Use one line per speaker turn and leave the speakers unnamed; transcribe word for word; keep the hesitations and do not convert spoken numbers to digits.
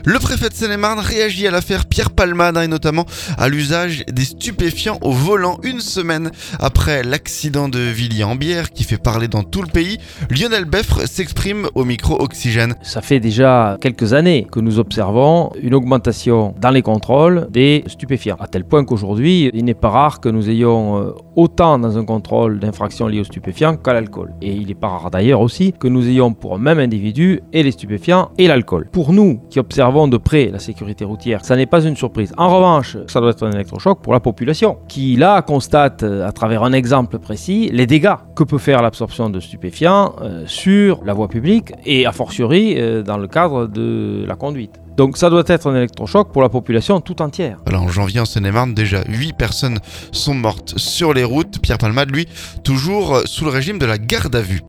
Le préfet de Seine-et-Marne réagit à l'affaire Pierre Palmade, hein, et notamment à l'usage des stupéfiants au volant. Une semaine après l'accident de Villiers-en-Bière qui fait parler dans tout le pays, Lionel Beffre s'exprime au micro Oxygène.
Ça fait déjà quelques années que nous observons une augmentation dans les contrôles des stupéfiants, à tel point qu'aujourd'hui, il n'est pas rare que nous ayons autant dans un contrôle d'infractions liées aux stupéfiants qu'à l'alcool. Et il n'est pas rare d'ailleurs aussi que nous ayons pour un même individu et les stupéfiants et l'alcool. Pour nous qui observons de près la sécurité routière, ça n'est pas une surprise. En revanche, ça doit être un électrochoc pour la population qui là constate à travers un exemple précis les dégâts que peut faire l'absorption de stupéfiants euh, sur la voie publique et a fortiori euh, dans le cadre de la conduite. Donc ça doit être un électrochoc pour la population tout entière.
Alors en janvier en Seine-et-Marne, déjà huit personnes sont mortes sur les routes. Pierre Palmade, lui, toujours sous le régime de la garde à vue.